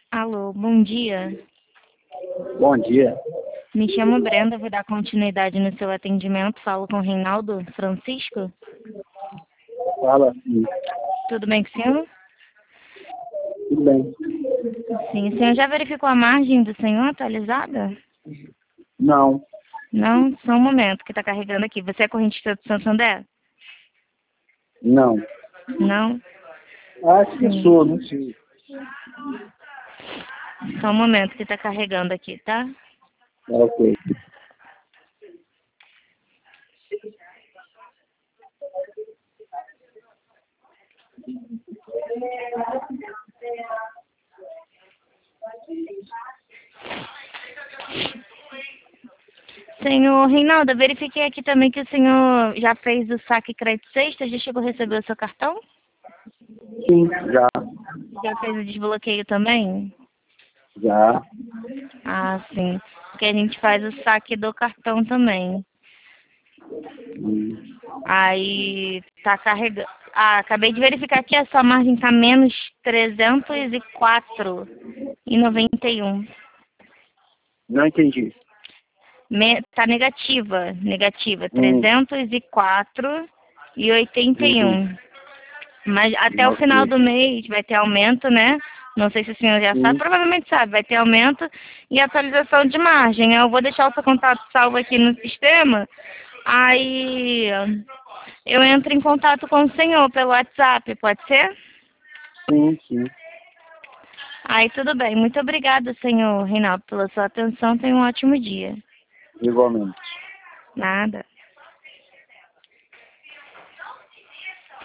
Alô, bom dia. Bom dia. Me chamo Brenda, vou dar continuidade no seu atendimento. Falo com o Reinaldo Francisco. Fala sim. Tudo bem com o senhor? Tudo bem. Sim, o senhor já verificou a margem do senhor atualizada? Não, Não, só um momento que está carregando aqui. Você é correntista do Santander? não. Não? Acho que Sim. sou, não sei. Só um momento que está carregando aqui, tá? Ok. Senhor Reinaldo, eu verifiquei aqui também que o senhor já fez o saque crédito sexta. Já chegou a receber o seu cartão? Sim, já. Já fez o desbloqueio também? Já. Ah, sim. Porque a gente faz o saque do cartão também. Hum. Aí tá carregando. Ah, acabei de verificar que a sua margem tá menos 304,91. Não entendi. Tá negativa, negativa, Hum. 304,81. Mas até o final Ok. do mês vai ter aumento, né? Não sei se o senhor já sabe, Sim. provavelmente sabe, vai ter aumento e atualização de margem. Eu vou deixar o seu contato salvo aqui no sistema. Aí eu entro em contato com o senhor pelo WhatsApp, pode ser? Sim, sim. Aí tudo bem. Muito obrigada, senhor Reinaldo, pela sua atenção. Tenha um ótimo dia. Igualmente. Nada.